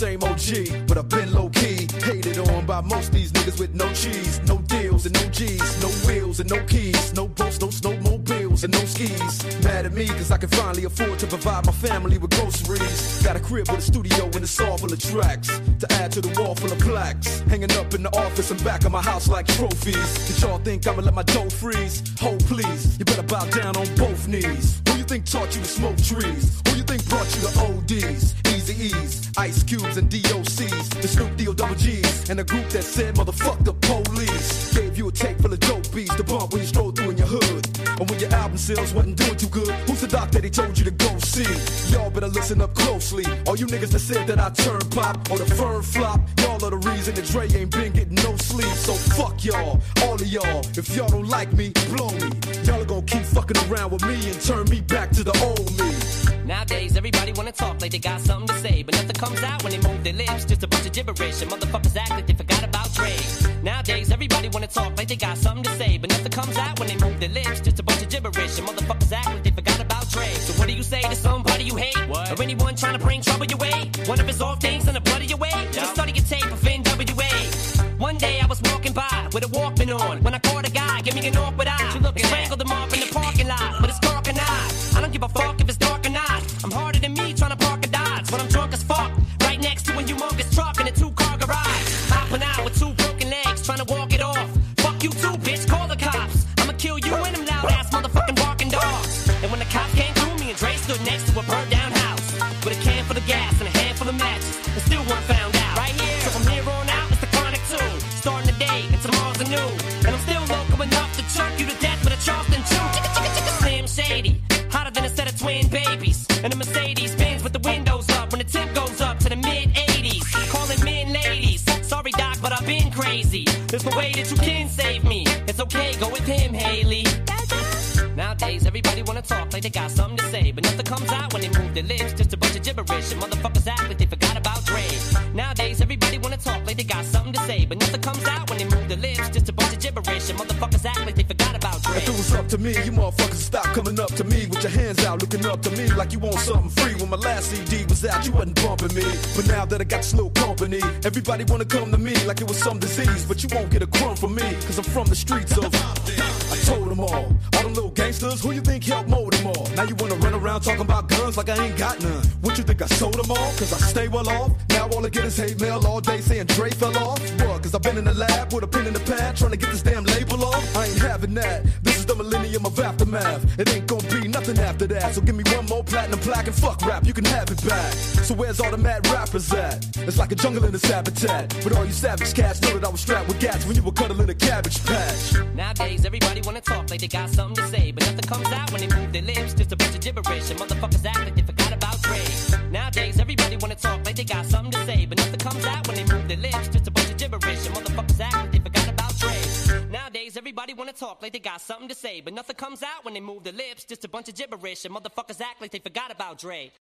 same OG, but I've been low-key. Hated on by most these niggas with no cheese. No deals and no G's, no wheels and no keys. No boats, no snowmobiles and no skis. Mad at me cause I can finally afford to provide my family with groceries. Got a crib with a studio and a saw full of tracks to add to the wall full of plaques. Hanging up in the office and back of my house like trophies. Did y'all think I'ma let my dough freeze? Ho please, you better bow down on both knees. Who you think taught you to smoke trees? Who you think brought you to ODs? Easy E's, Ice Cubes and DOCs. The Snoop D-O double G's. And a group that said motherfuck the police. Gave you a tape full of dope beats to bump when you stroll through in your hood. Or when your album sales wasn't doing too good. Who's the doc that he told you to go see? Y'all better listen up closely. All you niggas that said that I turn pop or the firm flop, y'all are the reason that Dre ain't been getting no sleep. So fuck y'all, all of y'all. If y'all don't like me, blow me. Y'all are gonna keep fucking around with me and turn me back to the old me. Nowadays, everybody wanna talk like they got something to say, but nothing comes out when they move their lips. Just a bunch of gibberish, and motherfuckers act like they forgot about Dre. Nowadays, everybody wanna talk like they got something to say, but nothing comes out when they move their lips. Just a bunch of gibberish, and motherfuckers act like they forgot about Dre. So what do you say to somebody you hate? What? Or anyone trying to bring trouble your way? One of his off things in the blood of your way? Just study your tape of NWA. One day I was walking by with a Walkman on when I caught a guy, give me an awkward eye. And strangled him off in the parking lot with his dark and eye. I don't give a fuck if it's dark or not. I'm harder than me trying to park a Dodge when I'm drunk as fuck. Right next to a humongous truck in a two-car garage. Hopping out with two broken legs trying to walk it off. Fuck you too, bitch, call the cops. I'ma kill you and them loud-ass motherfucking barking dogs. And when the cops came through, me and Dre stood next to a burned-down house with a can full of gas and a handful of matches, and still weren't found out. Right here, so from here on out, it's the chronic tune. Starting the day, and tomorrow's a noon. And I'm still local enough to choke you to death with a Charleston chew. Slim Shady, hotter than a set of twin babies. And a Mercedes Benz with the windows up when the temp goes up to the mid-80s. Calling men ladies. Sorry, Doc, but I've been crazy. There's no way that you can save me. It's okay, go with him, Haley. Nowadays, everybody wanna talk like they got something to say, but nothing comes out when they move their lips. Just a bunch of gibberish, and motherfuckers act like they forgot about Dre. Nowadays, everybody wanna talk like they got something to say, but nothing comes out when they move their lips. Just a bunch of gibberish, and motherfuckers act like they forgot about Dre. If it was up to me, you motherfuckers stop coming up to me with your hands out, looking up to me like you want something free. When my last CD was out, you wasn't bumping me, but now that I got this little company, everybody wanna come to me like it was some disease. But you won't get a crumb from me, cause I'm from the streets of I told them all them little gangsters, who you think helped mold them all? Now you wanna run around talking about guns like I ain't got none. What you think I sold them all? Cause I stay well off. Now all I get is hate mail all day saying Dre fell off. What? Cause I've been in the lab with a pen in the pad trying to get this damn label off. I ain't having that. This is the millennium of aftermath. It ain't gonna be nothing after that. So give me one more platinum plaque and fuck rap, you can have it back. So where's all the mad rappers at? It's like a jungle in its habitat. But all you savage cats know that I was strapped with gats when you were cuddling a cabbage patch. Nowadays everybody wanna talk like they got something to say, but nothing comes out when they move their lips. Just a bunch of gibberish, and motherfuckers act like they forgot about Dre. Nowadays everybody wanna talk like they got something to say, but nothing comes out when they move their lips. Just a bunch of gibberish, and motherfuckers act like they forgot about Dre. Nowadays everybody wanna talk like they got something to say, but nothing comes out when they move their lips. Just a bunch of gibberish, and motherfuckers act like they forgot about Dre.